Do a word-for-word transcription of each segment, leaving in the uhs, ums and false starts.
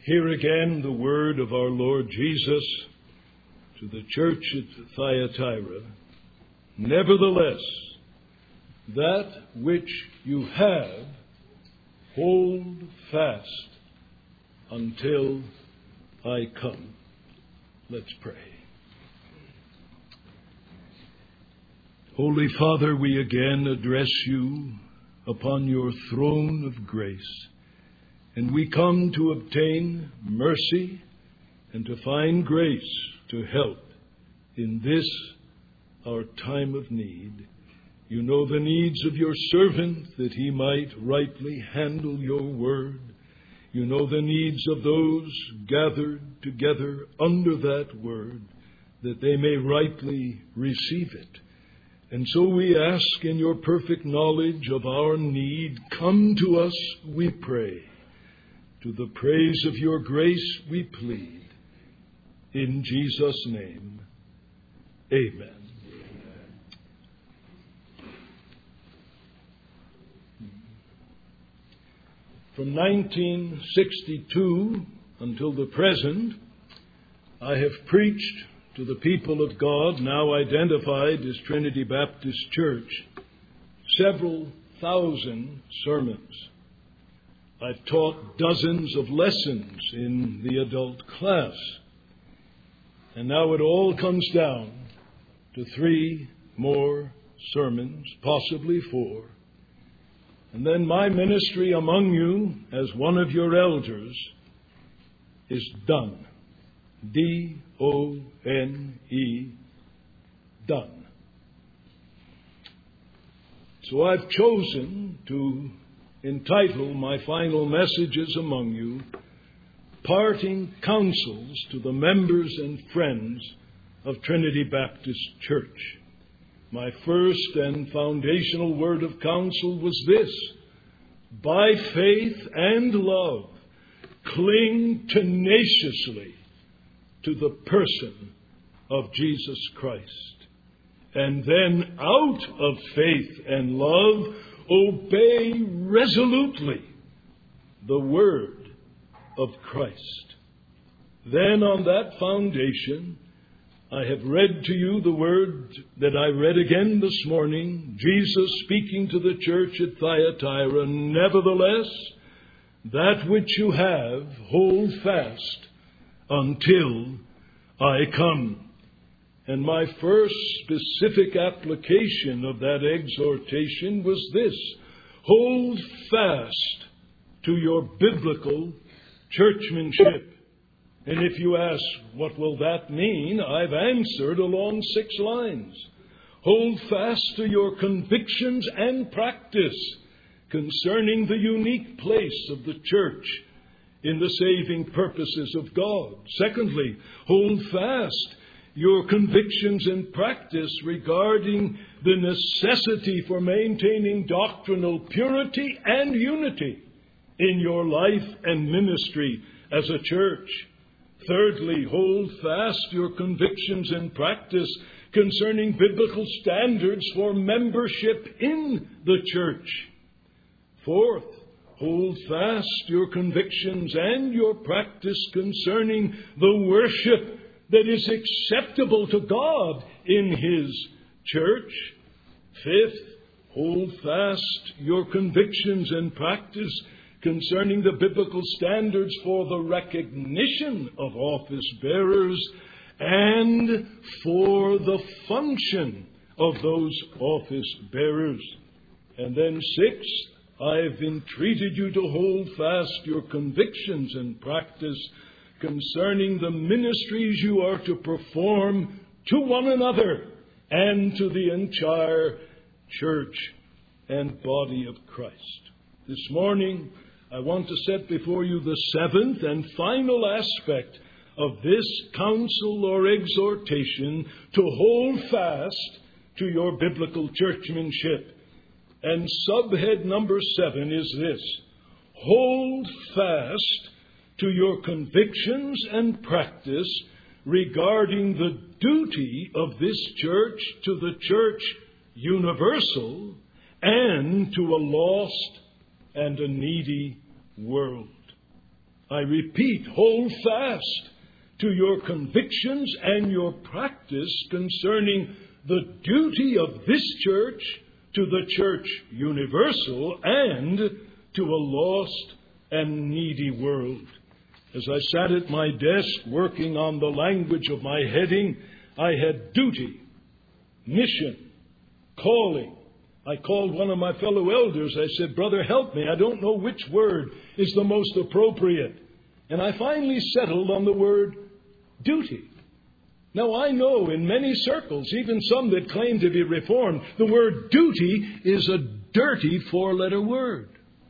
Hear again the word of our Lord Jesus to the church at Thyatira. Nevertheless, that which you have, hold fast until I come. Let's pray. Holy Father, we again address you upon your throne of grace. And we come to obtain mercy and to find grace to help in this, our time of need. You know the needs of your servant that he might rightly handle your word. You know the needs of those gathered together under that word that they may rightly receive it. And so we ask in your perfect knowledge of our need, come to us, we pray. To the praise of your grace we plead. In Jesus' name, amen. From nineteen sixty-two until the present, I have preached to the people of God, now identified as Trinity Baptist Church, several thousand sermons. I've taught dozens of lessons in the adult class. And now it all comes down to three more sermons, possibly four. And then my ministry among you as one of your elders is done. D O N E, done. So I've chosen to entitle my final messages among you, Parting Counsels to the Members and Friends of Trinity Baptist Church. My first and foundational word of counsel was this: by faith and love, cling tenaciously to the person of Jesus Christ. And then out of faith and love, obey resolutely the word of Christ. Then on that foundation, I have read to you the word that I read again this morning, Jesus speaking to the church at Thyatira. Nevertheless, that which you have, hold fast until I come. And my first specific application of that exhortation was this: hold fast to your biblical churchmanship. And if you ask, what will that mean? I've answered along six lines. Hold fast to your convictions and practice concerning the unique place of the church in the saving purposes of God. Secondly, hold fast your convictions and practice regarding the necessity for maintaining doctrinal purity and unity in your life and ministry as a church. Thirdly, hold fast your convictions and practice concerning biblical standards for membership in the church. Fourth, hold fast your convictions and your practice concerning the worship that is acceptable to God in His church. Fifth, hold fast your convictions and practice concerning the biblical standards for the recognition of office bearers and for the function of those office bearers. And then sixth, I've entreated you to hold fast your convictions and practice concerning the ministries you are to perform to one another and to the entire church and body of Christ. This morning, I want to set before you the seventh and final aspect of this counsel or exhortation to hold fast to your biblical churchmanship. And subhead number seven is this: hold fast to your convictions and practice regarding the duty of this church to the church universal and to a lost and a needy world. I repeat, hold fast to your convictions and your practice concerning the duty of this church to the church universal and to a lost and needy world. As I sat at my desk working on the language of my heading, I had duty, mission, calling. I called one of my fellow elders. I said, "Brother, help me. I don't know which word is the most appropriate." And I finally settled on the word duty. Now, I know in many circles, even some that claim to be Reformed, the word duty is a dirty four-letter word.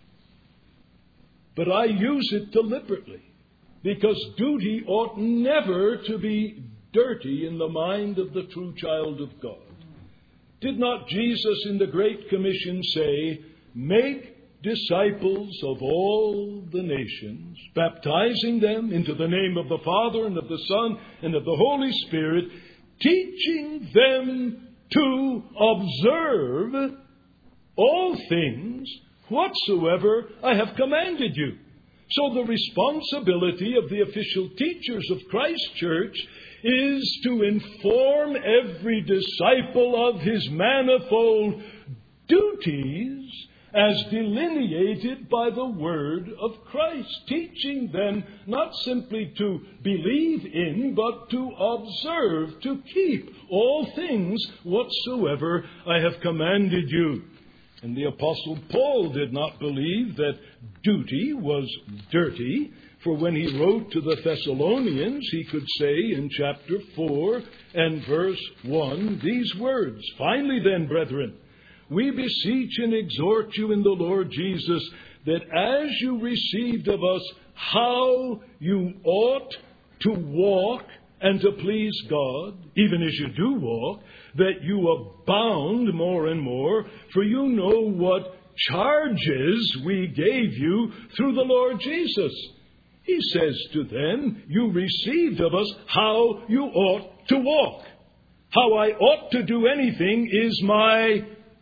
But I use it deliberately, because duty ought never to be dirty in the mind of the true child of God. Did not Jesus in the Great Commission say, "Make disciples of all the nations, baptizing them into the name of the Father and of the Son and of the Holy Spirit, teaching them to observe all things whatsoever I have commanded you"? So the responsibility of the official teachers of Christ's church is to inform every disciple of his manifold duties as delineated by the Word of Christ, teaching them not simply to believe in, but to observe, to keep all things whatsoever I have commanded you. And the Apostle Paul did not believe that duty was dirty, for when he wrote to the Thessalonians, he could say in chapter four and verse one these words, "Finally then, brethren, we beseech and exhort you in the Lord Jesus, that as you received of us how you ought to walk and to please God, even as you do walk, that you abound more and more, for you know what charges we gave you through the Lord Jesus." He says to them, "You received of us how you ought to walk. How I ought to do anything is my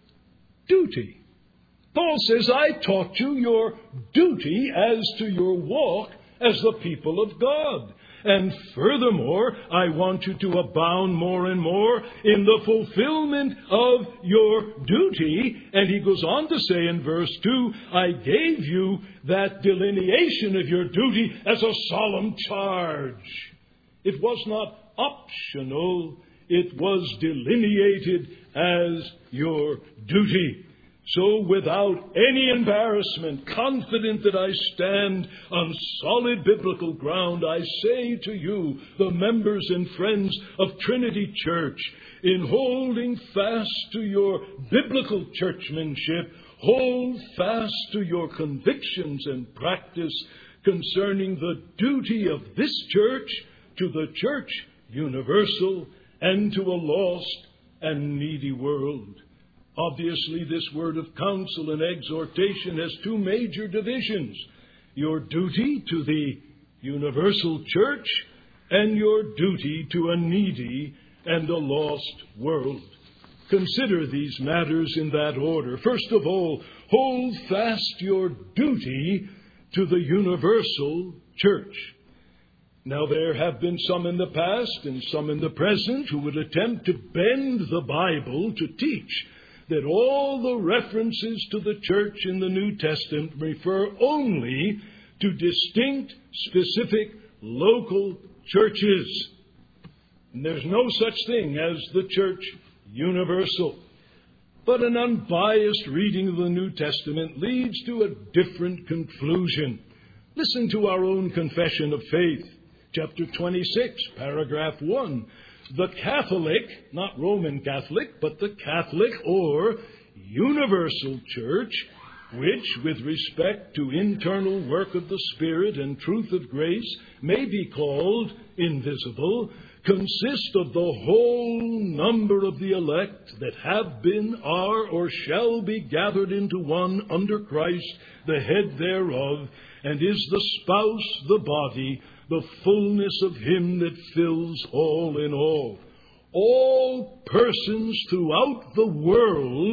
duty." Paul says, "I taught you your duty as to your walk as the people of God. And furthermore, I want you to abound more and more in the fulfillment of your duty." And he goes on to say in verse two, "I gave you that delineation of your duty as a solemn charge." It was not optional. It was delineated as your duty. So without any embarrassment, confident that I stand on solid biblical ground, I say to you, the members and friends of Trinity Church, in holding fast to your biblical churchmanship, hold fast to your convictions and practice concerning the duty of this church to the church universal and to a lost and needy world. Obviously, this word of counsel and exhortation has two major divisions: your duty to the universal church and your duty to a needy and a lost world. Consider these matters in that order. First of all, hold fast your duty to the universal church. Now, there have been some in the past and some in the present who would attempt to bend the Bible to teach that all the references to the church in the New Testament refer only to distinct, specific, local churches. And there's no such thing as the church universal. But an unbiased reading of the New Testament leads to a different conclusion. Listen to our own confession of faith, chapter twenty-six, paragraph one. The Catholic, not Roman Catholic, but the Catholic or universal church, which, with respect to internal work of the Spirit and truth of grace, may be called invisible, consists of the whole number of the elect that have been, are, or shall be gathered into one under Christ, the head thereof, and is the spouse, the body, the fullness of him that fills all in all. All persons throughout the world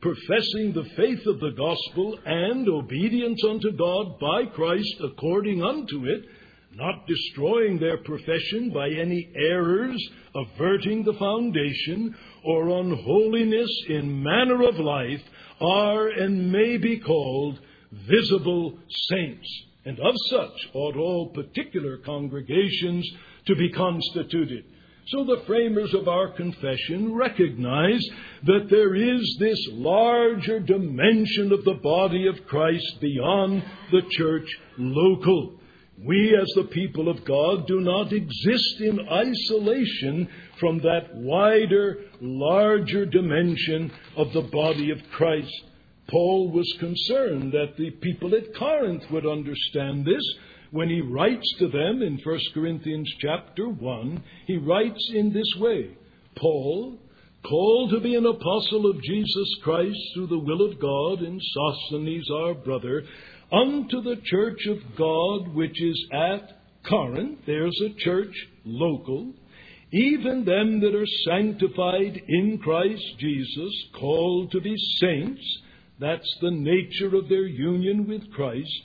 professing the faith of the gospel and obedience unto God by Christ according unto it, not destroying their profession by any errors, averting the foundation, or unholiness in manner of life, are and may be called visible saints. And of such ought all particular congregations to be constituted. So the framers of our confession recognize that there is this larger dimension of the body of Christ beyond the church local. We as the people of God do not exist in isolation from that wider, larger dimension of the body of Christ. Paul was concerned that the people at Corinth would understand this. When he writes to them in First Corinthians chapter one, he writes in this way, Paul, called to be an apostle of Jesus Christ through the will of God, and Sosthenes our brother, unto the church of God which is at Corinth. There's a church local. Even them that are sanctified in Christ Jesus, called to be saints. That's the nature of their union with Christ.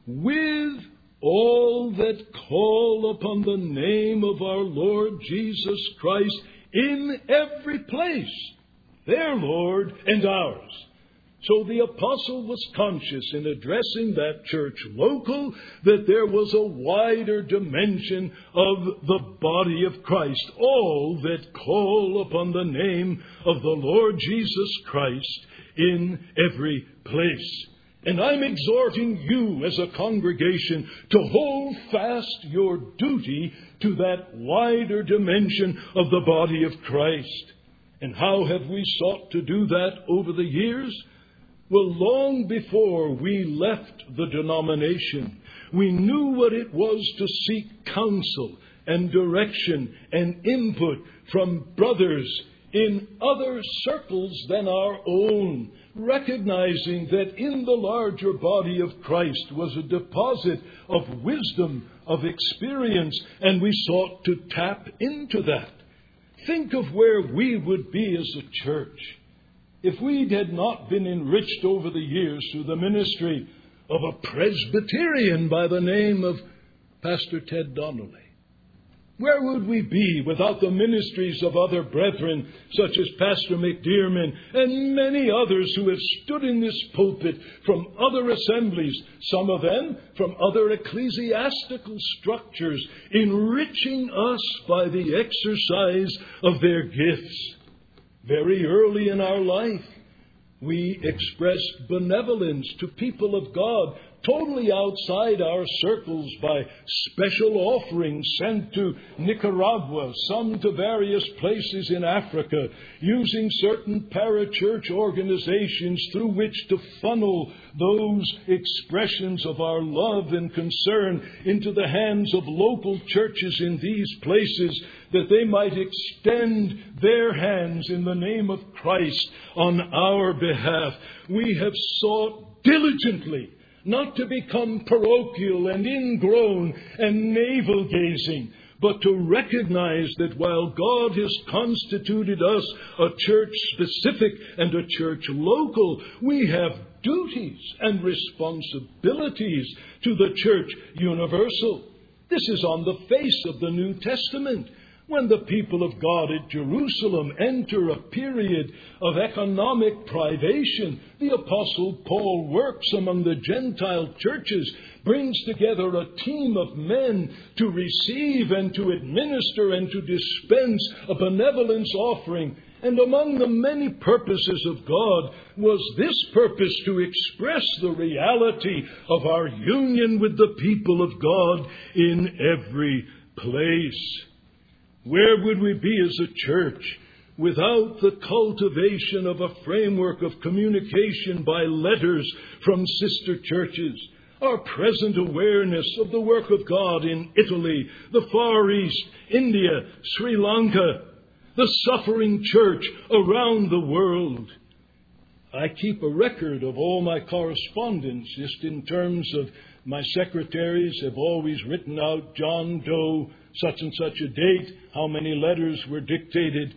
With all that call upon the name of our Lord Jesus Christ in every place, their Lord and ours. So the apostle was conscious in addressing that church local that there was a wider dimension of the body of Christ, all that call upon the name of the Lord Jesus Christ in every place. And I'm exhorting you as a congregation to hold fast your duty to that wider dimension of the body of Christ. And how have we sought to do that over the years? Well, long before we left the denomination, we knew what it was to seek counsel and direction and input from brothers in other circles than our own, recognizing that in the larger body of Christ was a deposit of wisdom, of experience, and we sought to tap into that. Think of where we would be as a church if we had not been enriched over the years through the ministry of a Presbyterian by the name of Pastor Ted Donnelly. Where would we be without the ministries of other brethren, such as Pastor McDearman and many others who have stood in this pulpit from other assemblies, some of them from other ecclesiastical structures, enriching us by the exercise of their gifts? Very early in our life, we expressed benevolence to people of God totally outside our circles by special offerings sent to Nicaragua, some to various places in Africa, using certain parachurch organizations through which to funnel those expressions of our love and concern into the hands of local churches in these places, that they might extend their hands in the name of Christ on our behalf. We have sought diligently not to become parochial and ingrown and navel-gazing, but to recognize that while God has constituted us a church specific and a church local, we have duties and responsibilities to the church universal. This is on the face of the New Testament. When the people of God at Jerusalem enter a period of economic privation, the Apostle Paul works among the Gentile churches, brings together a team of men to receive and to administer and to dispense a benevolence offering. And among the many purposes of God was this purpose to express the reality of our union with the people of God in every place. Where would we be as a church without the cultivation of a framework of communication by letters from sister churches? Our present awareness of the work of God in Italy, the Far East, India, Sri Lanka, the suffering church around the world. I keep a record of all my correspondence, just in terms of my secretaries have always written out John Doe, such and such a date, how many letters were dictated.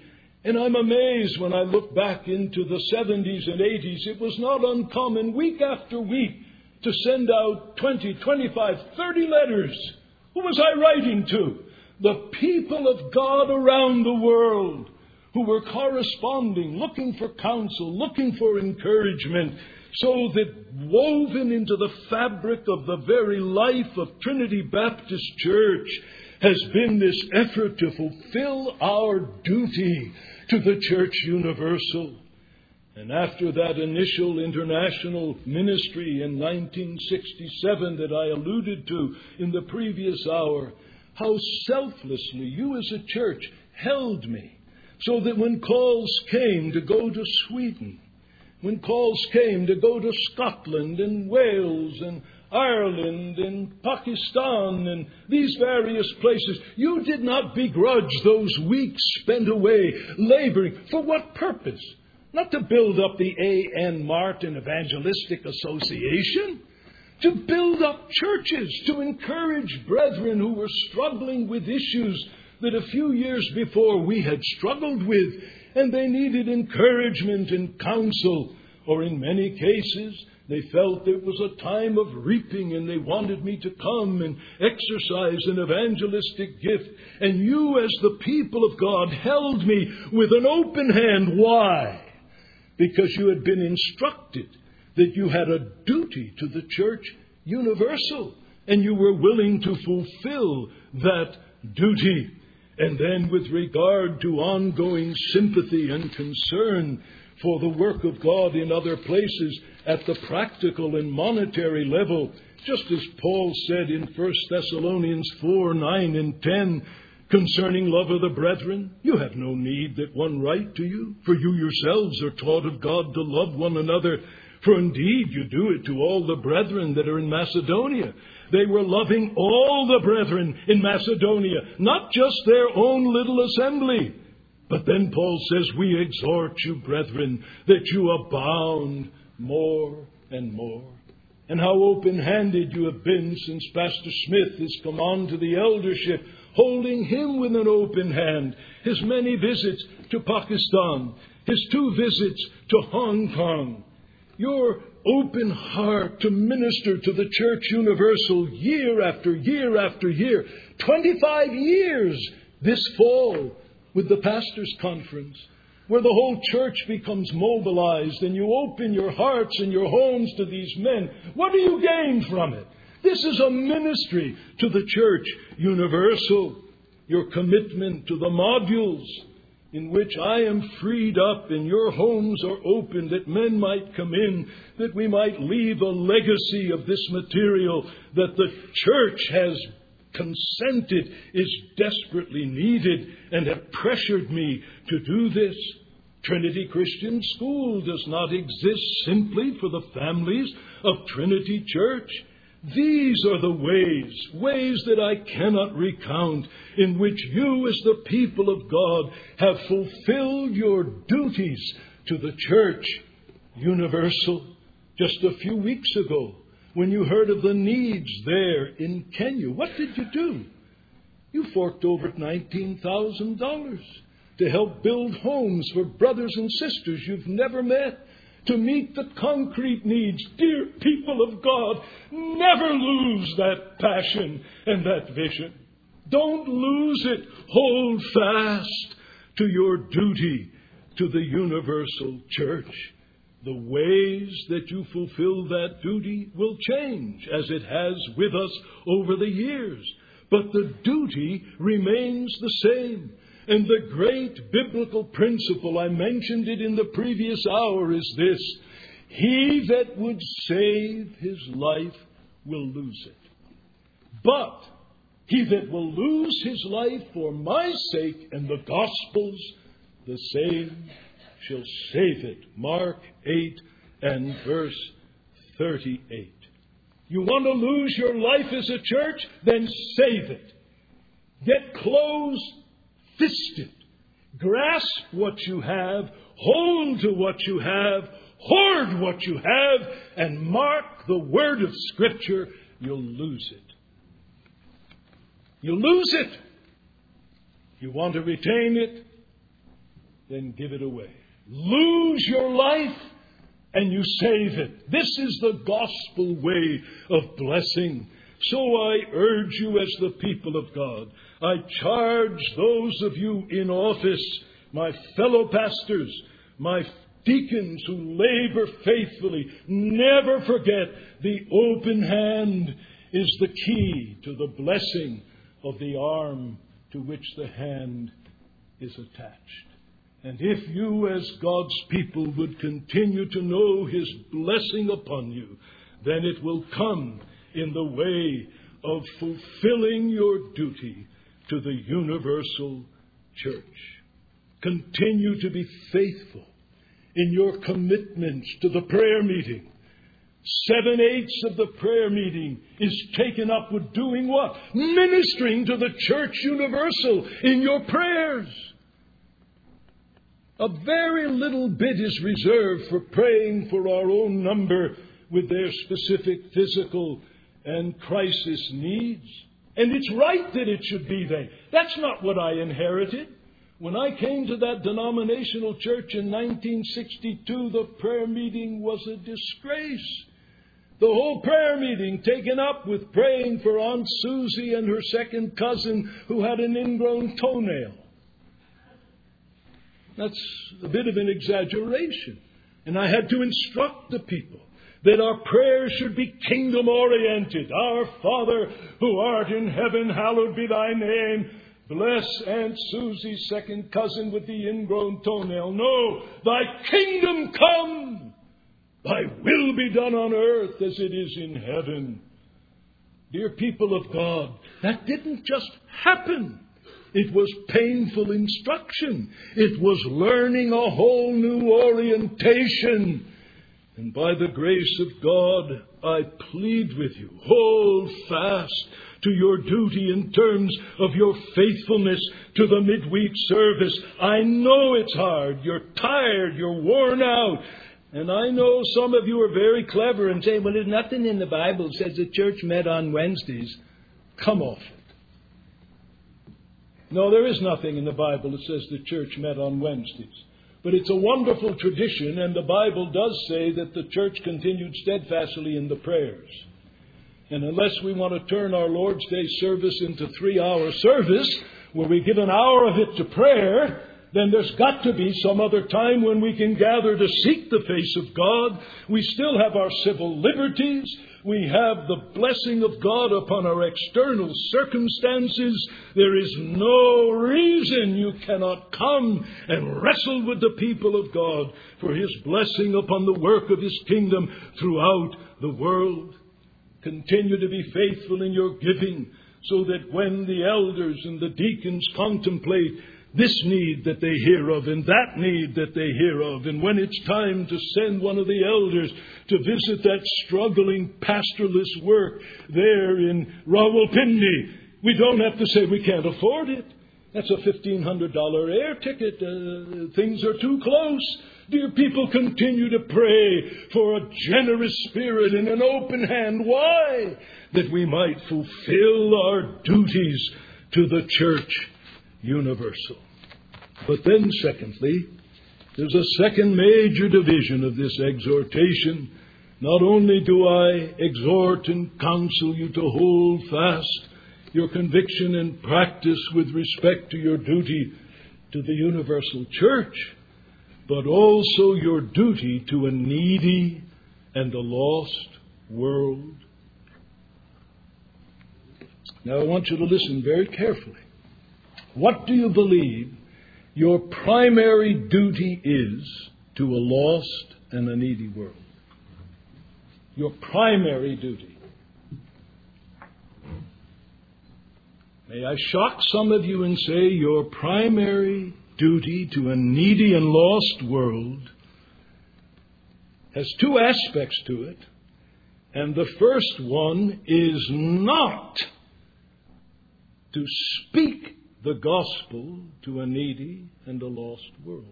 And I'm amazed when I look back into the seventies and eighties. It was not uncommon week after week to send out twenty, twenty-five, thirty letters. Who was I writing to? The people of God around the world who were corresponding, looking for counsel, looking for encouragement, so that woven into the fabric of the very life of Trinity Baptist Church has been this effort to fulfill our duty to the Church Universal. And after that initial international ministry in nineteen sixty-seven that I alluded to in the previous hour, how selflessly you as a church held me, so that when calls came to go to Sweden, when calls came to go to Scotland and Wales and Ireland and Pakistan and these various places, you did not begrudge those weeks spent away laboring. For what purpose? Not to build up the A N Martin Evangelistic Association, to build up churches, to encourage brethren who were struggling with issues that a few years before we had struggled with, and they needed encouragement and counsel, or in many cases, they felt it was a time of reaping and they wanted me to come and exercise an evangelistic gift. And you, as the people of God, held me with an open hand. Why? Because you had been instructed that you had a duty to the Church Universal, and you were willing to fulfill that duty. And then with regard to ongoing sympathy and concern for the work of God in other places at the practical and monetary level, just as Paul said in First Thessalonians four, nine and ten, concerning love of the brethren, you have no need that one write to you, for you yourselves are taught of God to love one another. For indeed you do it to all the brethren that are in Macedonia. They were loving all the brethren in Macedonia, not just their own little assembly. But then Paul says, we exhort you, brethren, that you abound more and more. And how open-handed you have been since Pastor Smith has come on to the eldership, holding him with an open hand. His many visits to Pakistan, his two visits to Hong Kong, your open heart to minister to the Church Universal year after year after year. twenty-five years this fall with the Pastors' Conference, where the whole church becomes mobilized and you open your hearts and your homes to these men. What do you gain from it? This is a ministry to the Church Universal. Your commitment to the modules in which I am freed up and your homes are open, that men might come in, that we might leave a legacy of this material that the church has consented is desperately needed, and have pressured me to do this. Trinity Christian School does not exist simply for the families of Trinity Church. These are the ways, ways that I cannot recount, in which you as the people of God have fulfilled your duties to the Church Universal. Just a few weeks ago, when you heard of the needs there in Kenya, what did you do? You forked over nineteen thousand dollars to help build homes for brothers and sisters you've never met, to meet the concrete needs. Dear people of God, never lose that passion and that vision. Don't lose it. Hold fast to your duty to the universal church. The ways that you fulfill that duty will change, as it has with us over the years. But the duty remains the same. And the great biblical principle, I mentioned it in the previous hour, is this: he that would save his life will lose it. But he that will lose his life for my sake and the gospel's, the same shall save it. Mark eight and verse thirty-eight. You want to lose your life as a church? Then save it. Get close fisted. Grasp what you have. Hold to what you have. Hoard what you have. And mark the word of Scripture. You'll lose it. You'll lose it. You want to retain it? then give it away. Lose your life, and you save it. This is the gospel way of blessing. So I urge you as the people of God. I charge those of you in office, my fellow pastors, my deacons who labor faithfully, never forget the open hand is the key to the blessing of the arm to which the hand is attached. And if you as God's people would continue to know His blessing upon you, then it will come in the way of fulfilling your duty to the universal church. Continue to be faithful in your commitments to the prayer meeting. Seven-eighths of the prayer meeting is taken up with doing what? Ministering to the church universal in your prayers. A very little bit is reserved for praying for our own number with their specific physical and crisis needs. And it's right that it should be there. That's not what I inherited. When I came to that denominational church in nineteen sixty-two, the prayer meeting was a disgrace. The whole prayer meeting taken up with praying for Aunt Susie and her second cousin who had an ingrown toenail. That's a bit of an exaggeration. And I had to instruct the people that our prayers should be kingdom-oriented. Our Father, who art in heaven, hallowed be thy name. Bless Aunt Susie's second cousin with the ingrown toenail. No, thy kingdom come. Thy will be done on earth as it is in heaven. Dear people of God, that didn't just happen. It was painful instruction. It was learning a whole new orientation. And by the grace of God, I plead with you, hold fast to your duty in terms of your faithfulness to the midweek service. I know it's hard. You're tired. You're worn out. And I know some of you are very clever and say, well, there's nothing in the Bible that says the church met on Wednesdays. Come off it. No, there is nothing in the Bible that says the church met on Wednesdays. But it's a wonderful tradition, and the Bible does say that the church continued steadfastly in the prayers. And unless we want to turn our Lord's Day service into three-hour service, where we give an hour of it to prayer, then there's got to be some other time when we can gather to seek the face of God. We still have our civil liberties. We have the blessing of God upon our external circumstances. There is no reason you cannot come and wrestle with the people of God for His blessing upon the work of His kingdom throughout the world. Continue to be faithful in your giving, so that when the elders and the deacons contemplate this need that they hear of and that need that they hear of, and when it's time to send one of the elders to visit that struggling pastorless work there in Rawalpindi, we don't have to say we can't afford it. That's a fifteen hundred dollars air ticket. Uh, things are too close. Dear people, continue to pray for a generous spirit and an open hand. Why? That we might fulfill our duties to the church universal. But then, secondly, there's a second major division of this exhortation. Not only do I exhort and counsel you to hold fast your conviction and practice with respect to your duty to the universal church, but also your duty to a needy and a lost world. Now I want you to listen very carefully. What do you believe your primary duty is to a lost and a needy world? Your primary duty. May I shock some of you and say your primary duty to a needy and lost world has two aspects to it. And the first one is not to speak the gospel to a needy and a lost world.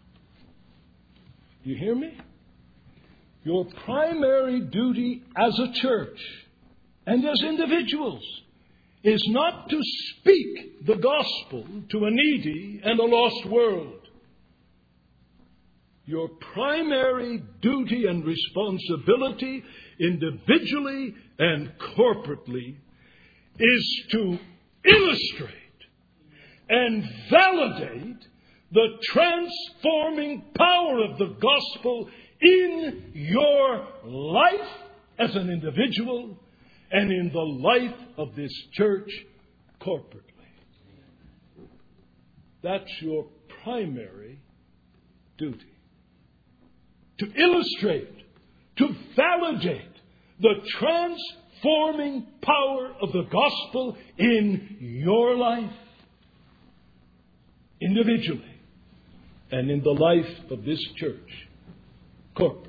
You hear me? Your primary duty as a church and as individuals is not to speak the gospel to a needy and a lost world. your primary duty and responsibility, individually and corporately, is to illustrate and validate the transforming power of the gospel in your life as an individual and in the life of this church corporately. That's your primary duty. To illustrate, to validate the transforming power of the gospel in your life, individually, and in the life of this church corporately.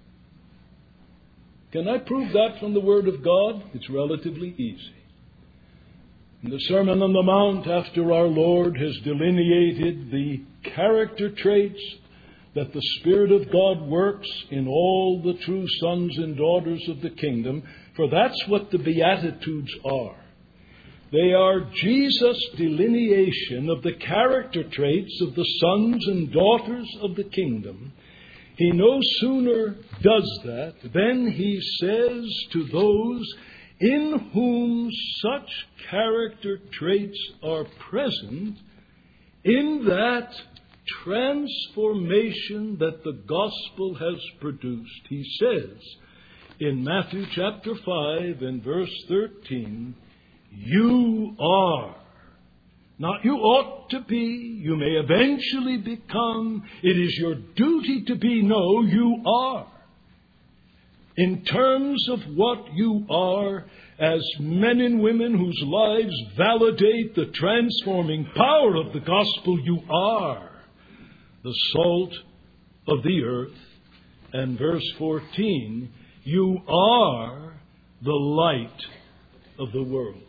Can I prove that from the Word of God? It's relatively easy. In the Sermon on the Mount, after our Lord has delineated the character traits that the Spirit of God works in all the true sons and daughters of the kingdom, for that's what the Beatitudes are. They are Jesus' delineation of the character traits of the sons and daughters of the kingdom. He no sooner does that than he says to those in whom such character traits are present, in that transformation that the gospel has produced. He says in Matthew chapter five and verse thirteen, you are. Not you ought to be, you may eventually become. It is your duty to be. No, you are. In terms of what you are as men and women whose lives validate the transforming power of the gospel, you are the salt of the earth. And verse fourteen, you are the light of the world.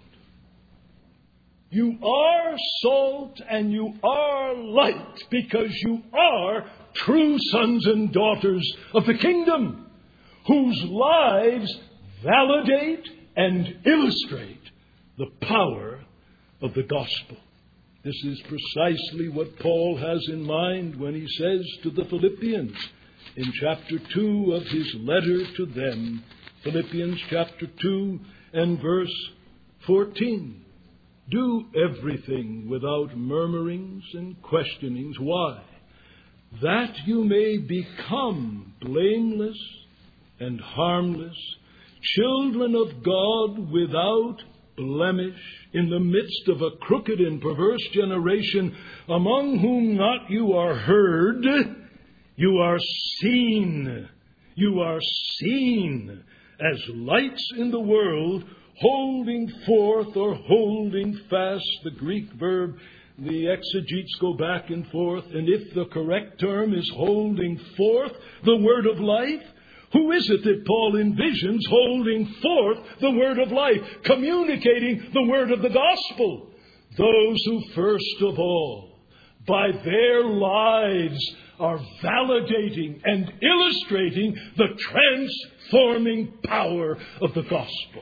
You are salt and you are light because you are true sons and daughters of the kingdom, whose lives validate and illustrate the power of the gospel. This is precisely what Paul has in mind when he says to the Philippians in chapter two of his letter to them, Philippians chapter two and verse fourteen. Do everything without murmurings and questionings. Why? That you may become blameless and harmless, children of God without blemish, in the midst of a crooked and perverse generation, among whom not you are heard, you are seen. You are seen as lights in the world, holding forth or holding fast. The Greek verb, the exegetes go back and forth, and if the correct term is holding forth the word of life, who is it that Paul envisions holding forth the word of life, communicating the word of the gospel? Those who first of all, by their lives, are validating and illustrating the transforming power of the gospel.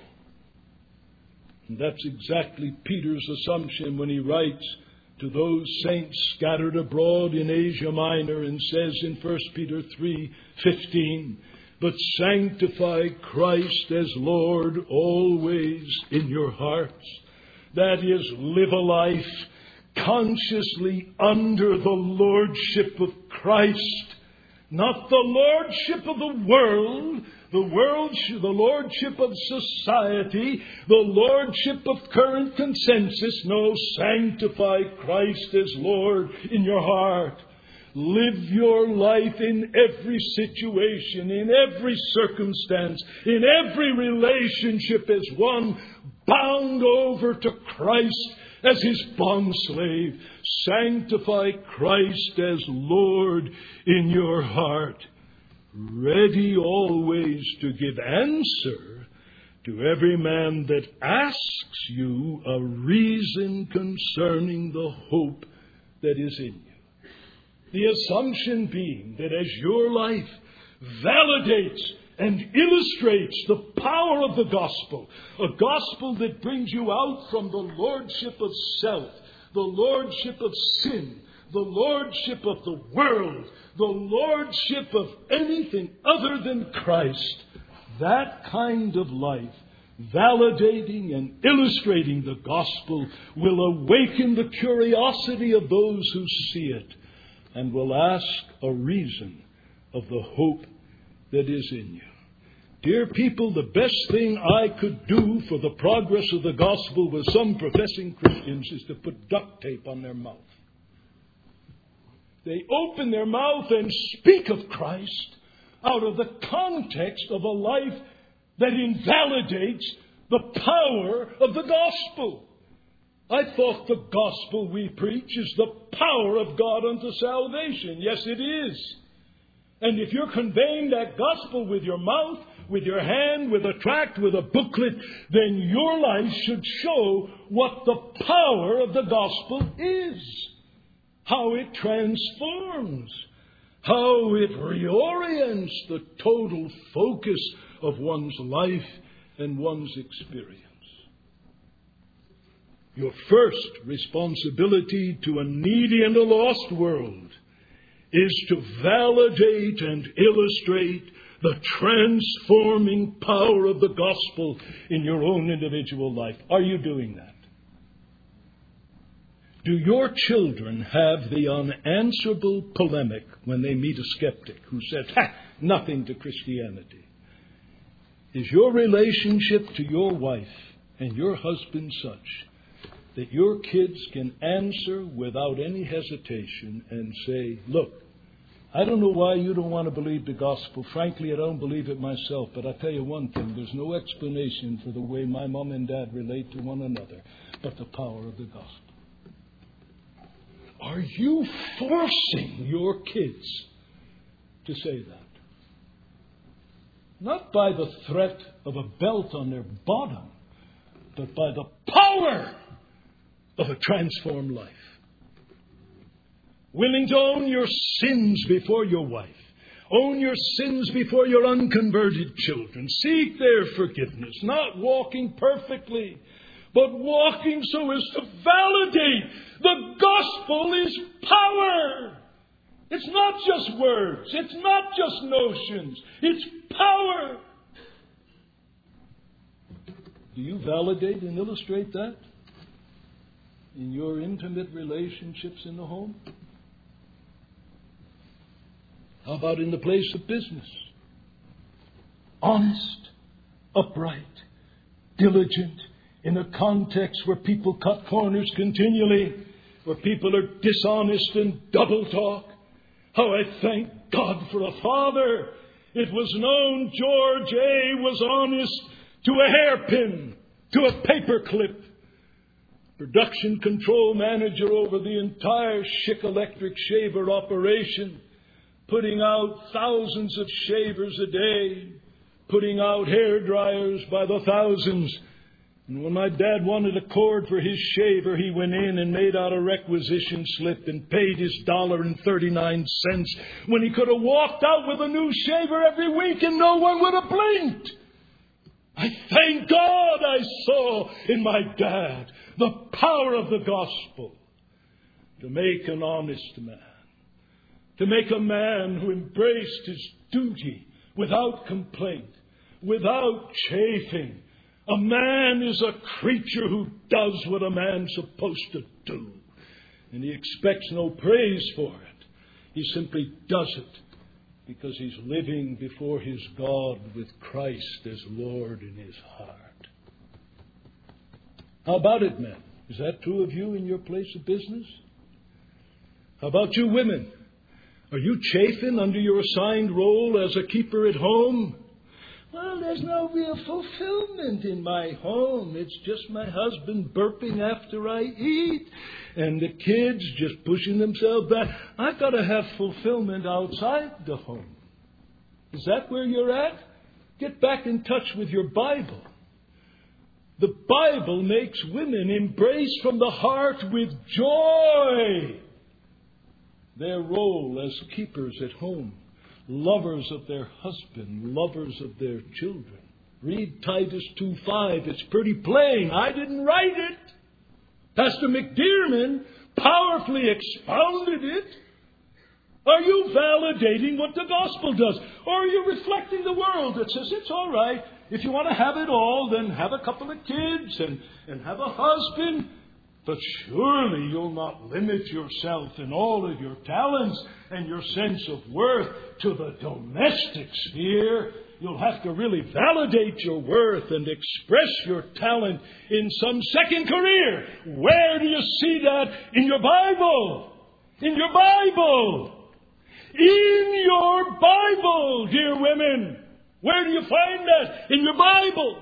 And that's exactly Peter's assumption when he writes to those saints scattered abroad in Asia Minor and says in First Peter three fifteen, but sanctify Christ as Lord always in your hearts. That is, live a life consciously under the lordship of Christ, not the lordship of the world, the world, the lordship of society, the lordship of current consensus. No, sanctify Christ as Lord in your heart. Live your life in every situation, in every circumstance, in every relationship as one bound over to Christ as his bondslave. Sanctify Christ as Lord in your heart, ready always to give answer to every man that asks you a reason concerning the hope that is in you. The assumption being that as your life validates and illustrates the power of the gospel, a gospel that brings you out from the lordship of self, the lordship of sin, the lordship of the world, the lordship of anything other than Christ, that kind of life, validating and illustrating the gospel, will awaken the curiosity of those who see it and will ask a reason of the hope that is in you. Dear people, the best thing I could do for the progress of the gospel with some professing Christians is to put duct tape on their mouth. They open their mouth and speak of Christ out of the context of a life that invalidates the power of the gospel. I thought the gospel we preach is the power of God unto salvation. Yes, it is. And if you're conveying that gospel with your mouth, with your hand, with a tract, with a booklet, then your life should show what the power of the gospel is. How it transforms. How it reorients the total focus of one's life and one's experience. Your first responsibility to a needy and a lost world is to validate and illustrate the transforming power of the gospel in your own individual life. Are you doing that? Do your children have the unanswerable polemic when they meet a skeptic who says, ha, nothing to Christianity? Is your relationship to your wife and your husband such that your kids can answer without any hesitation and say, look, I don't know why you don't want to believe the gospel. Frankly, I don't believe it myself. But I'll tell you one thing. There's no explanation for the way my mom and dad relate to one another but the power of the gospel. Are you forcing your kids to say that? Not by the threat of a belt on their bottom, but by the power of a transformed life. Willing to own your sins before your wife. Own your sins before your unconverted children. Seek their forgiveness. Not walking perfectly, but walking so as to validate the gospel is power. It's not just words. It's not just notions. It's power. Do you validate and illustrate that in your intimate relationships in the home? How about in the place of business? Honest, upright, diligent, in a context where people cut corners continually, where people are dishonest and double talk. How I thank God for a father. It was known George A. was honest to a hairpin, to a paperclip. Production control manager over the entire Schick Electric shaver operation, putting out thousands of shavers a day, putting out hair dryers by the thousands. And when my dad wanted a cord for his shaver, he went in and made out a requisition slip and paid his dollar and thirty-nine cents when he could have walked out with a new shaver every week and no one would have blinked. I thank God I saw in my dad the power of the gospel to make an honest man, to make a man who embraced his duty without complaint, without chafing. A man is a creature who does what a man's supposed to do. And he expects no praise for it. He simply does it because he's living before his God with Christ as Lord in his heart. How about it, men? Is that true of you in your place of business? How about you women? Are you chafing under your assigned role as a keeper at home? Well, there's no real fulfillment in my home. It's just my husband burping after I eat and the kids just pushing themselves back. I've got to have fulfillment outside the home. Is that where you're at? Get back in touch with your Bible. The Bible makes women embrace from the heart with joy their role as keepers at home. Lovers of their husband, lovers of their children. Read Titus two five. It's pretty plain. I didn't write it. Pastor McDearman powerfully expounded it? Are you validating what the gospel does? Or are you reflecting the world that says it's all right, if you want to have it all, then have a couple of kids and, and have a husband? But surely you'll not limit yourself in all of your talents and your sense of worth to the domestic sphere. You'll have to really validate your worth and express your talent in some second career. Where do you see that in your Bible? In your Bible. In your Bible, dear women. Where do you find that? In your Bible.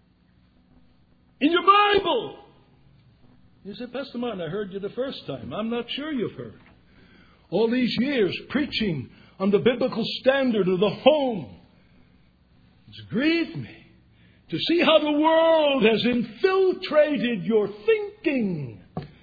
In your Bible. You said, Pastor Martin, I heard you the first time. I'm not sure you've heard. All these years preaching on the biblical standard of the home. It's grieved me to see how the world has infiltrated your thinking.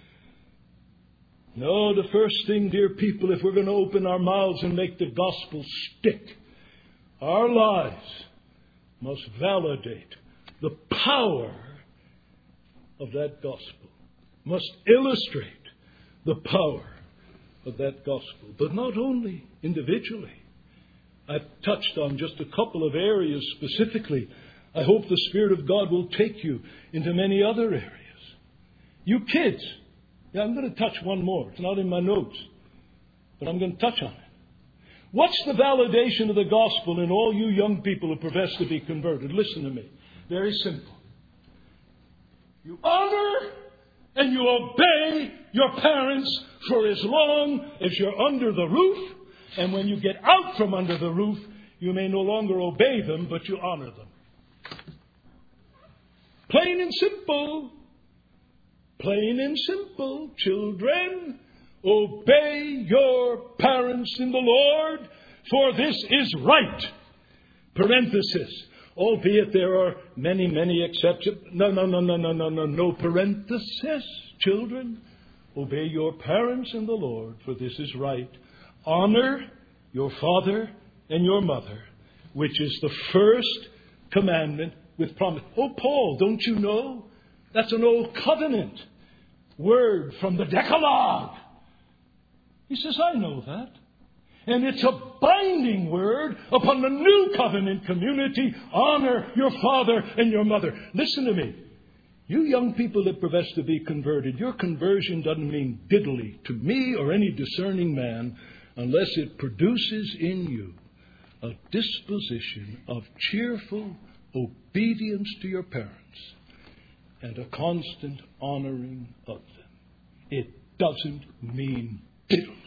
No, the first thing, dear people, if we're going to open our mouths and make the gospel stick, our lives must validate the power of that gospel, must illustrate the power of that gospel. But not only individually. I've touched on just a couple of areas specifically. I hope the Spirit of God will take you into many other areas. You kids, yeah, I'm going to touch one more. It's not in my notes, but I'm going to touch on it. What's the validation of the gospel in all you young people who profess to be converted? Listen to me. Very simple. You honor and you obey your parents for as long as you're under the roof. And when you get out from under the roof, you may no longer obey them, but you honor them. Plain and simple. Plain and simple. Children, obey your parents in the Lord, for this is right. Parenthesis. Albeit there are many, many exceptions. No, no, no, no, no, no, no, no. Parenthesis. Children, obey your parents in the Lord, for this is right. Honor your father and your mother, which is the first commandment with promise. Oh, Paul, don't you know? That's an old covenant word from the Decalogue. He says, I know that. And it's a binding word upon the new covenant community. Honor your father and your mother. Listen to me. You young people that profess to be converted, your conversion doesn't mean diddly to me or any discerning man unless it produces in you a disposition of cheerful obedience to your parents and a constant honoring of them. It doesn't mean diddly.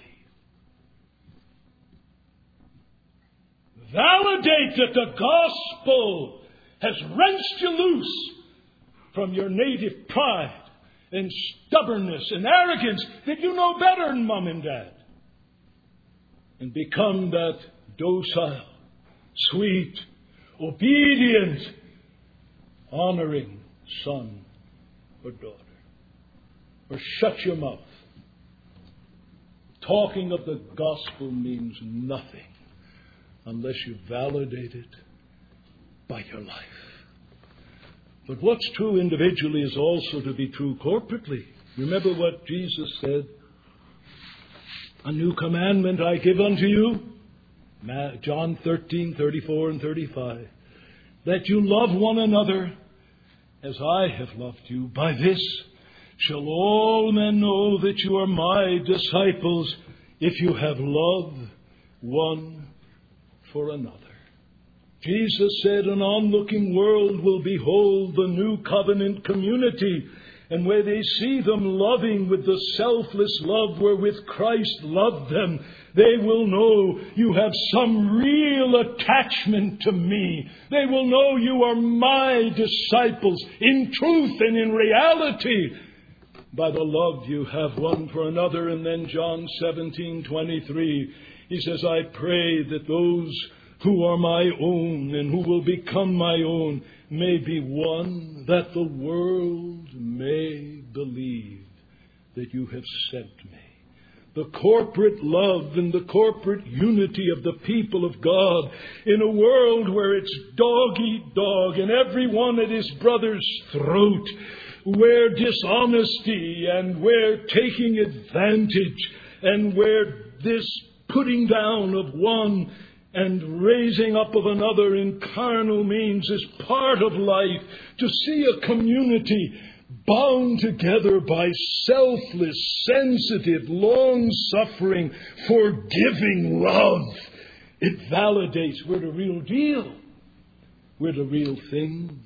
Validate that the gospel has wrenched you loose from your native pride and stubbornness and arrogance that you know better than mom and dad. And become that docile, sweet, obedient, honoring son or daughter. Or shut your mouth. Talking of the gospel means nothing unless you validate it by your life. But what's true individually is also to be true corporately. Remember what Jesus said? A new commandment I give unto you. John thirteen, thirty-four and thirty-five. That you love one another as I have loved you. By this shall all men know that you are my disciples, if you have love one for another. Jesus said, an onlooking world will behold the new covenant community, and where they see them loving with the selfless love wherewith Christ loved them, they will know you have some real attachment to me. They will know you are my disciples in truth and in reality by the love you have one for another. And then John seventeen twenty-three, he says, I pray that those who are my own and who will become my own may be one, that the world may believe that you have sent me. the corporate love and the corporate unity of the people of God in a world where it's dog eat dog and everyone at his brother's throat, where dishonesty and where taking advantage and where this putting down of one and raising up of another in carnal means is part of life. To see a community bound together by selfless, sensitive, long-suffering, forgiving love, it validates we're the real deal. We're the real thing.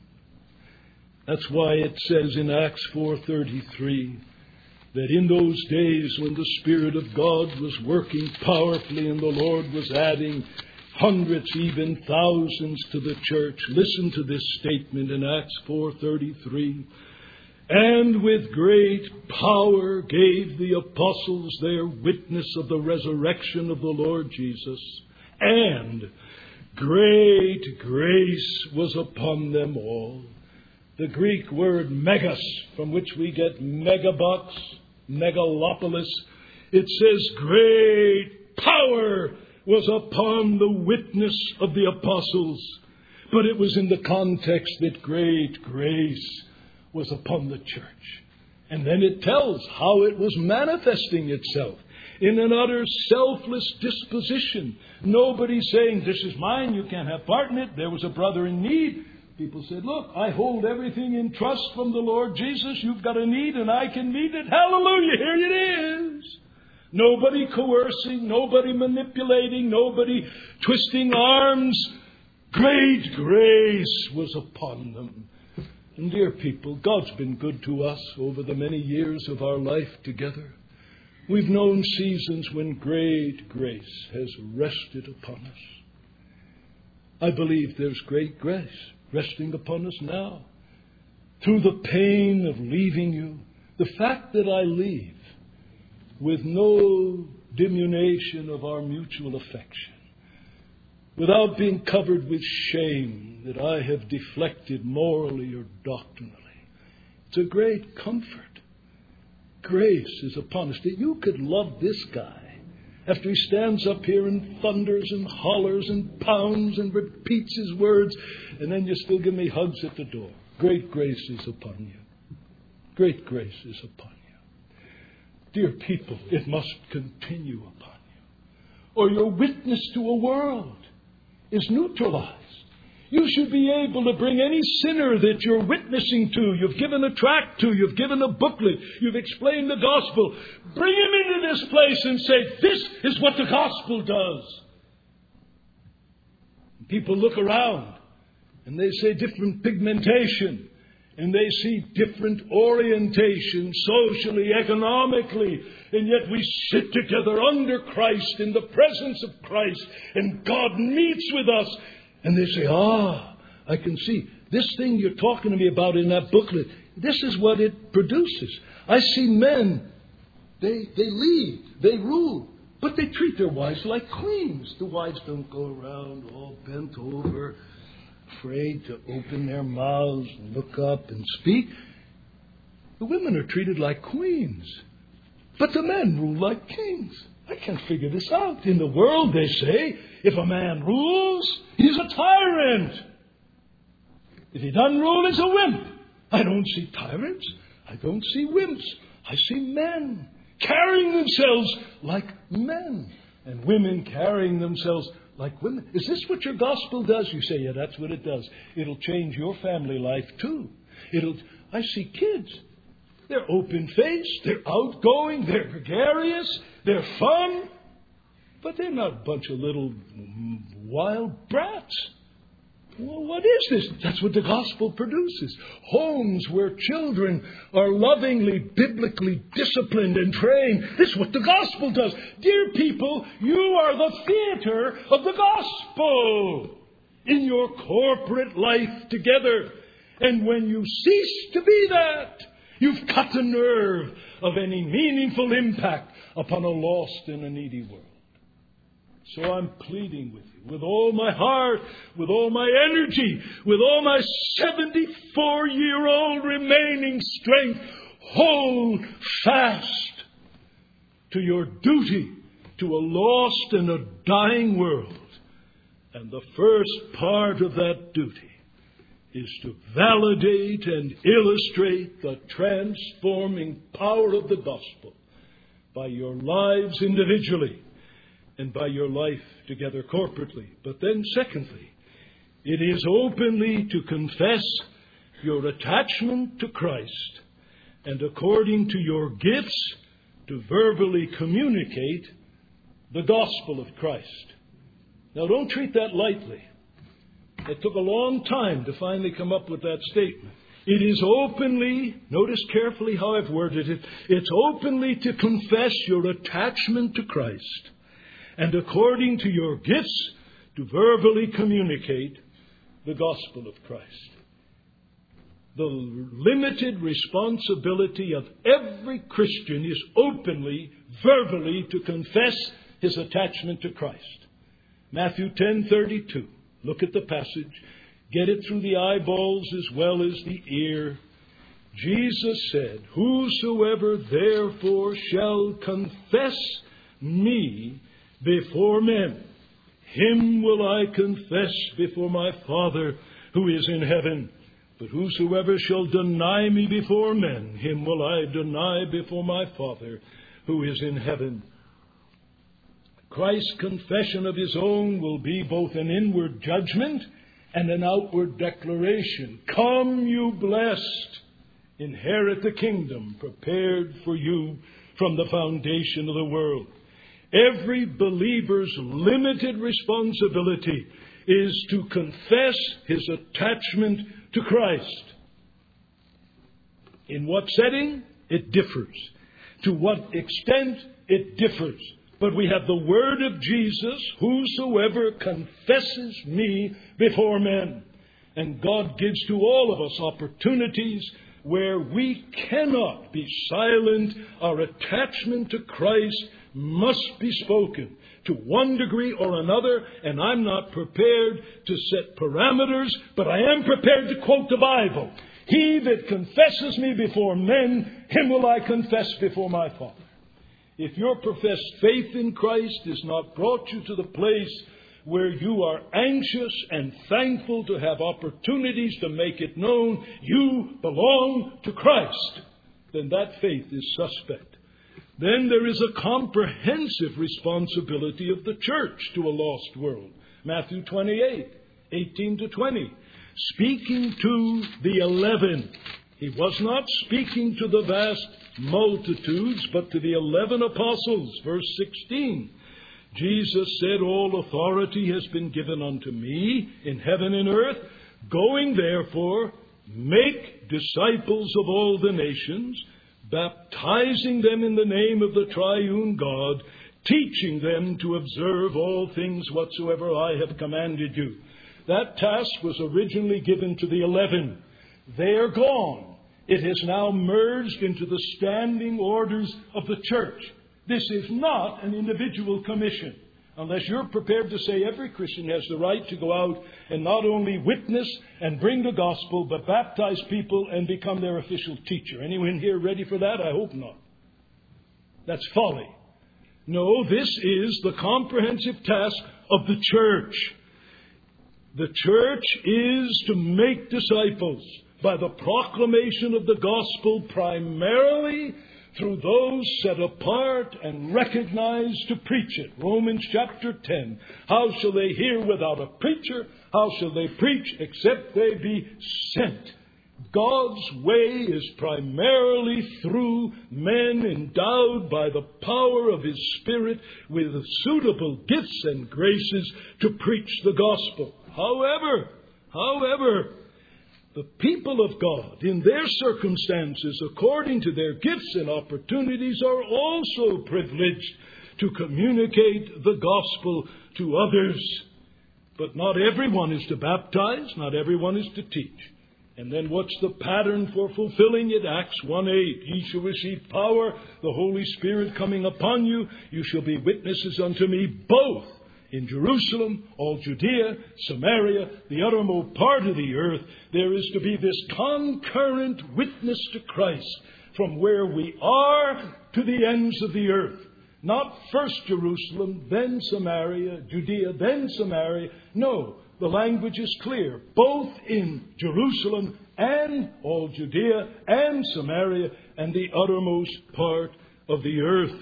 That's why it says in Acts four thirty-three that in those days when the Spirit of God was working powerfully and the Lord was adding hundreds, even thousands to the church. Listen to this statement in Acts four thirty-three. And with great power gave the apostles their witness of the resurrection of the Lord Jesus. And great grace was upon them all. The Greek word megas, from which we get megabox, megalopolis, it says great power was upon the witness of the apostles. But it was in the context that great grace was upon the church. And then it tells how it was manifesting itself in an utter selfless disposition. Nobody saying, this is mine, you can't have part in it. There was a brother in need. People said, look, I hold everything in trust from the Lord Jesus. You've got a need and I can meet it. Hallelujah, here it is. Nobody coercing, nobody manipulating, nobody twisting arms. Great grace was upon them. And dear people, God's been good to us over the many years of our life together. We've known seasons when great grace has rested upon us. I believe there's great grace resting upon us now. Through the pain of leaving you, the fact that I leave with no diminution of our mutual affection, without being covered with shame that I have deflected morally or doctrinally. It's a great comfort. Grace is upon us. That you could love this guy after he stands up here and thunders and hollers and pounds and repeats his words, and then you still give me hugs at the door. Great grace is upon you. Great grace is upon you. Dear people, it must continue upon you, or your witness to a world is neutralized. You should be able to bring any sinner that you're witnessing to, you've given a tract to, you've given a booklet, you've explained the gospel, bring him into this place and say, this is what the gospel does. People look around and they say different pigmentation, and they see different orientation socially, economically, and yet we sit together under Christ, in the presence of Christ, and God meets with us. And they say, ah, I can see this thing you're talking to me about in that booklet. This is what it produces. I see men, they, they lead, they rule, but they treat their wives like queens. The wives don't go around all bent over, afraid to open their mouths and look up and speak. The women are treated like queens, but the men rule like kings. I can't figure this out. In the world, they say, if a man rules, he's a tyrant. If he doesn't rule, he's a wimp. I don't see tyrants. I don't see wimps. I see men carrying themselves like men, and women carrying themselves like women. Is this what your gospel does? You say, yeah, that's what it does. It'll change your family life too. It'll. I see kids. They're open-faced. They're outgoing. They're gregarious. They're fun. But they're not a bunch of little wild brats. Well, what is this? That's what the gospel produces. Homes where children are lovingly, biblically disciplined and trained. This is what the gospel does. Dear people, you are the theater of the gospel in your corporate life together. And when you cease to be that, you've cut the nerve of any meaningful impact upon a lost and a needy world. So I'm pleading with you, with all my heart, with all my energy, with all my seventy-four-year-old remaining strength, hold fast to your duty to a lost and a dying world. And the first part of that duty is to validate and illustrate the transforming power of the gospel by your lives individually and by your life together corporately. But then secondly, it is openly to confess your attachment to Christ and according to your gifts to verbally communicate the gospel of Christ. Now don't treat that lightly. It took a long time to finally come up with that statement. It is openly, notice carefully how I've worded it, it's openly to confess your attachment to Christ and according to your gifts to verbally communicate the gospel of Christ. The limited responsibility of every Christian is openly, verbally to confess his attachment to Christ. Matthew ten thirty-two. Look at the passage. Get it through the eyeballs as well as the ear. Jesus said, "Whosoever therefore shall confess me before men, him will I confess before my Father who is in heaven. But whosoever shall deny me before men, him will I deny before my Father who is in heaven." Christ's confession of his own will be both an inward judgment and an outward declaration. Come, you blessed, inherit the kingdom prepared for you from the foundation of the world. Every believer's limited responsibility is to confess his attachment to Christ. In what setting? It differs. To what extent? It differs. But we have the word of Jesus, "Whosoever confesses me before men." And God gives to all of us opportunities where we cannot be silent. Our attachment to Christ must be spoken to one degree or another, and I'm not prepared to set parameters, but I am prepared to quote the Bible. "He that confesses me before men, him will I confess before my Father." If your professed faith in Christ has not brought you to the place where you are anxious and thankful to have opportunities to make it known you belong to Christ, then that faith is suspect. Then there is a comprehensive responsibility of the church to a lost world. Matthew twenty-eight, eighteen to twenty. Speaking to the eleven. He was not speaking to the vast multitudes, but to the eleven apostles. Verse sixteen. Jesus said, "All authority has been given unto me in heaven and earth. Going therefore, make disciples of all the nations, baptizing them in the name of the triune God, teaching them to observe all things whatsoever I have commanded you." That task was originally given to the eleven. They are gone. It has now merged into the standing orders of the church. This is not an individual commission, unless you're prepared to say every Christian has the right to go out and not only witness and bring the gospel, but baptize people and become their official teacher. Anyone here ready for that? I hope not. That's folly. No, this is the comprehensive task of the church. The church is to make disciples by the proclamation of the gospel, primarily through those set apart and recognized to preach it. Romans chapter ten. How shall they hear without a preacher? How shall they preach except they be sent? God's way is primarily through men endowed by the power of His Spirit with suitable gifts and graces to preach the gospel. However, however, the people of God, in their circumstances, according to their gifts and opportunities, are also privileged to communicate the gospel to others. But not everyone is to baptize, not everyone is to teach. And then what's the pattern for fulfilling it? Acts one eight. Ye shall receive power, the Holy Spirit coming upon you. You shall be witnesses unto me both in Jerusalem, all Judea, Samaria, the uttermost part of the earth. There is to be this concurrent witness to Christ from where we are to the ends of the earth. Not first Jerusalem, then Samaria, Judea, then Samaria. No, the language is clear. Both in Jerusalem and all Judea and Samaria and the uttermost part of the earth.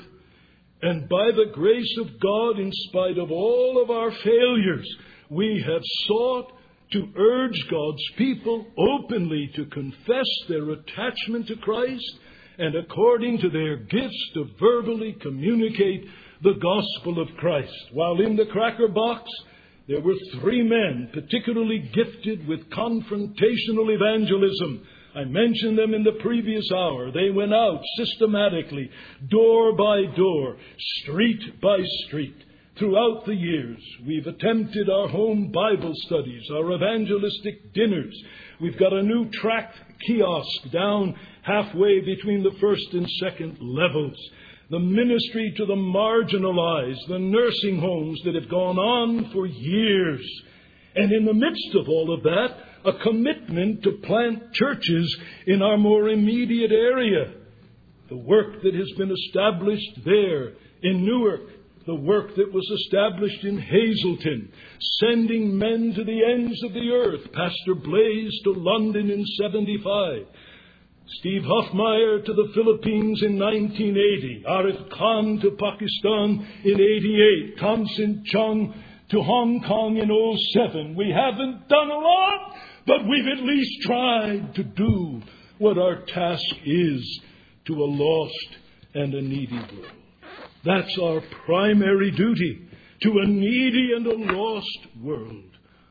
And by the grace of God, in spite of all of our failures, we have sought to urge God's people openly to confess their attachment to Christ and according to their gifts to verbally communicate the gospel of Christ. While in the cracker box, there were three men particularly gifted with confrontational evangelism. I mentioned them in the previous hour. They went out systematically, door by door, street by street. Throughout the years, we've attempted our home Bible studies, our evangelistic dinners. We've got a new tract kiosk down halfway between the first and second levels. The ministry to the marginalized, the nursing homes that have gone on for years. And in the midst of all of that, a commitment to plant churches in our more immediate area. The work that has been established there in Newark, the work that was established in Hazleton, sending men to the ends of the earth, Pastor Blaze to London in seventy-five, Steve Hoffmeyer to the Philippines in nineteen eighty, Arif Khan to Pakistan in eighty-eight, Thompson Chung to Hong Kong in oh seven. We haven't done a lot, but we've at least tried to do what our task is to a lost and a needy world. That's our primary duty to a needy and a lost world.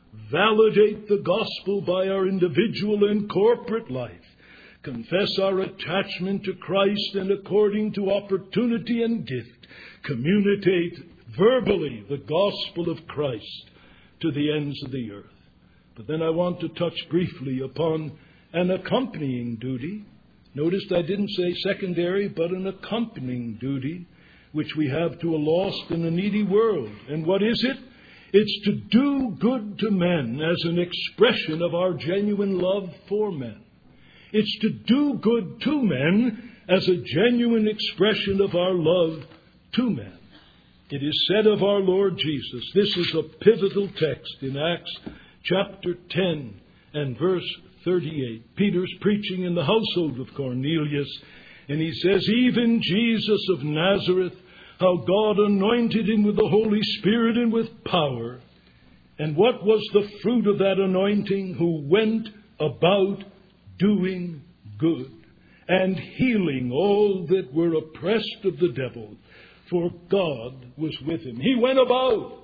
Validate the gospel by our individual and corporate life. Confess our attachment to Christ and according to opportunity and gift, communicate verbally the gospel of Christ to the ends of the earth. But then I want to touch briefly upon an accompanying duty. Notice I didn't say secondary, but an accompanying duty which we have to a lost and a needy world. And what is it? It's to do good to men as an expression of our genuine love for men. It's to do good to men as a genuine expression of our love to men. It is said of our Lord Jesus, this is a pivotal text in Acts chapter ten and verse thirty-eight. Peter's preaching in the household of Cornelius, and he says, even Jesus of Nazareth, how God anointed him with the Holy Spirit and with power. And what was the fruit of that anointing? Who went about doing good and healing all that were oppressed of the devil, for God was with him. He went about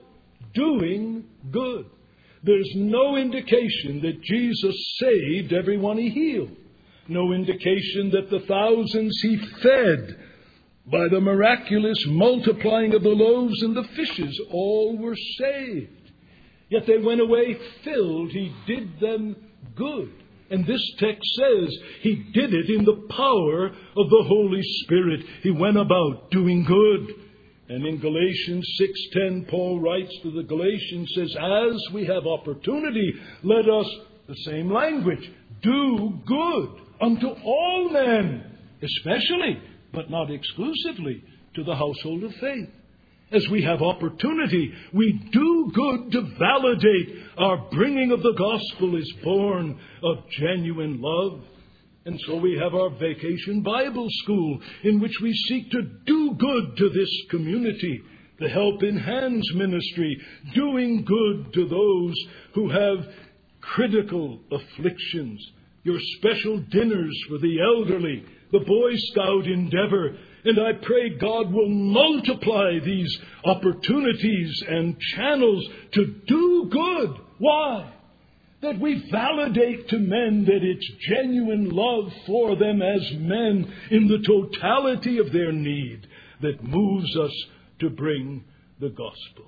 doing good. There's no indication that Jesus saved everyone he healed. No indication that the thousands he fed by the miraculous multiplying of the loaves and the fishes all were saved. Yet they went away filled. He did them good. And this text says he did it in the power of the Holy Spirit. He went about doing good. And in Galatians six ten, Paul writes to the Galatians, says, as we have opportunity, let us, the same language, do good unto all men, especially, but not exclusively, to the household of faith. As we have opportunity, we do good to validate our bringing of the gospel is born of genuine love. And so we have our Vacation Bible School, in which we seek to do good to this community. The Help in Hands ministry, doing good to those who have critical afflictions. Your special dinners for the elderly, the Boy Scout endeavor. And I pray God will multiply these opportunities and channels to do good. Why? That we validate to men that it's genuine love for them as men in the totality of their need that moves us to bring the gospel.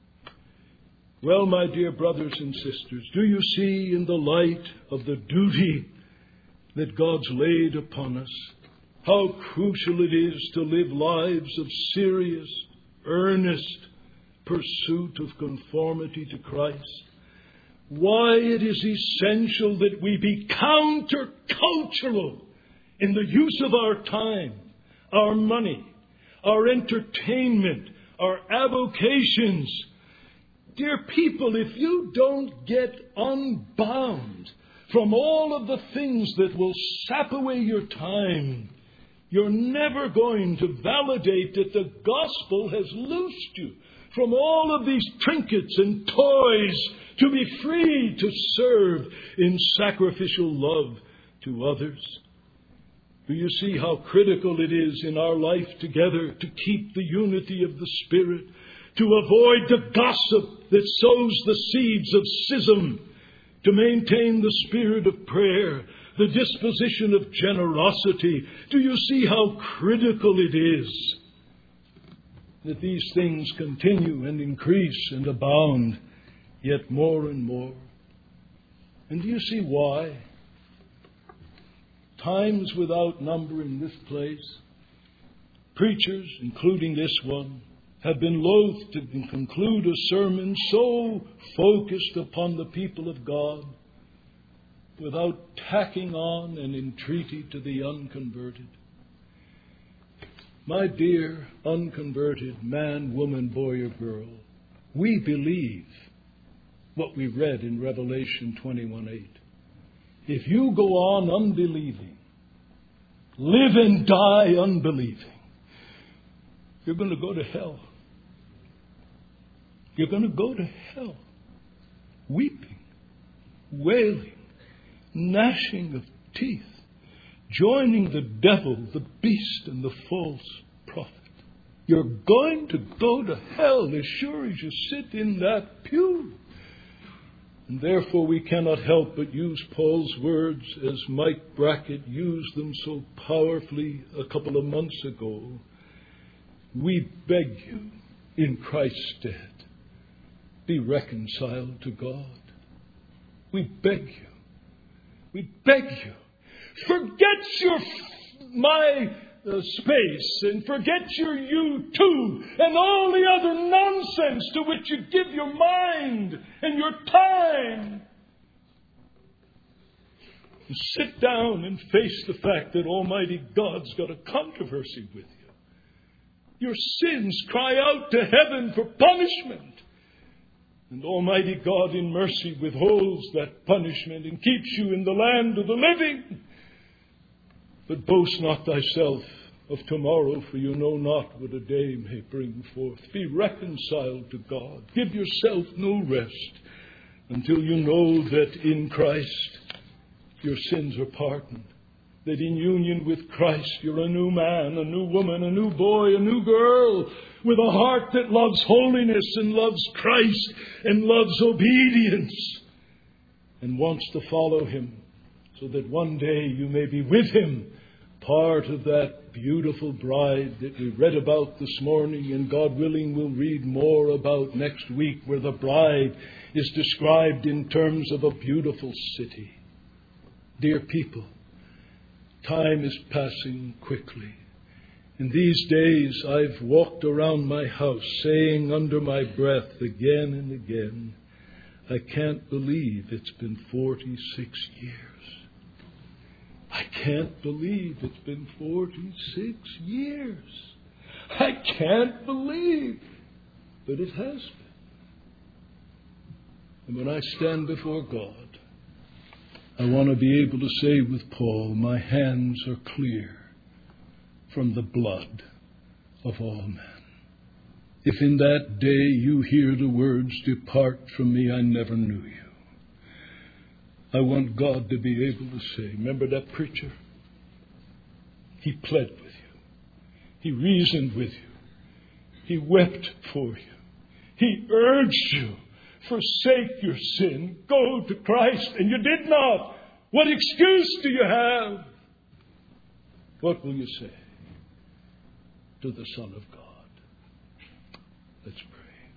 Well, my dear brothers and sisters, do you see in the light of the duty that God's laid upon us, how crucial it is to live lives of serious, earnest pursuit of conformity to Christ? Why it is essential that we be countercultural in the use of our time, our money, our entertainment, our avocations. Dear people, if you don't get unbound from all of the things that will sap away your time, you're never going to validate that the gospel has loosed you from all of these trinkets and toys to be free to serve in sacrificial love to others. Do you see how critical it is in our life together to keep the unity of the Spirit, to avoid the gossip that sows the seeds of schism, to maintain the spirit of prayer, the disposition of generosity? Do you see how critical it is that these things continue and increase and abound yet more and more? And do you see why? Times without number in this place, preachers, including this one, have been loath to conclude a sermon so focused upon the people of God without tacking on an entreaty to the unconverted. My dear unconverted man, woman, boy, or girl, we believe what we read in Revelation twenty-one eight. If you go on unbelieving, live and die unbelieving, you're going to go to hell. You're going to go to hell. Weeping, wailing, gnashing of teeth, joining the devil, the beast, and the false prophet. You're going to go to hell as sure as you sit in that pew. And therefore we cannot help but use Paul's words as Mike Brackett used them so powerfully a couple of months ago. We beg you, in Christ's stead, be reconciled to God. We beg you. We beg you. Forget your, my uh, space and forget your you too and all the other nonsense to which you give your mind and your time. And sit down and face the fact that Almighty God's got a controversy with you. Your sins cry out to heaven for punishment. And Almighty God in mercy withholds that punishment and keeps you in the land of the living. But boast not thyself of tomorrow, for you know not what a day may bring forth. Be reconciled to God. Give yourself no rest until you know that in Christ your sins are pardoned. That in union with Christ you're a new man, a new woman, a new boy, a new girl, with a heart that loves holiness and loves Christ and loves obedience and wants to follow Him, so that one day you may be with Him, part of that beautiful bride that we read about this morning, and God willing we'll read more about next week, where the bride is described in terms of a beautiful city. Dear people, time is passing quickly. In these days I've walked around my house saying under my breath again and again, I can't believe it's been forty-six years. I can't believe it's been forty-six years. I can't believe, but it has been. And when I stand before God, I want to be able to say with Paul, my hands are clear from the blood of all men. If in that day you hear the words, depart from me, I never knew you. I want God to be able to say, remember that preacher? He pled with you. He reasoned with you. He wept for you. He urged you. Forsake your sin. Go to Christ. And you did not. What excuse do you have? What will you say to the Son of God? Let's pray.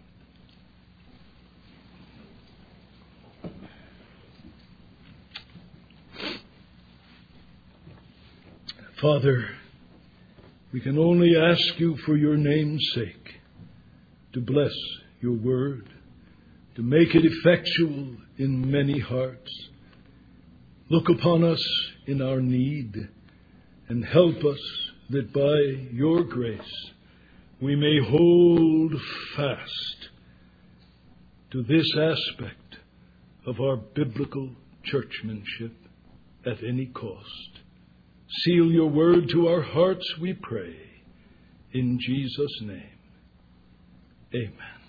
Father, we can only ask you for your name's sake to bless your word, to make it effectual in many hearts. Look upon us in our need and help us that by your grace we may hold fast to this aspect of our biblical churchmanship at any cost. Seal your word to our hearts, we pray, in Jesus' name. Amen.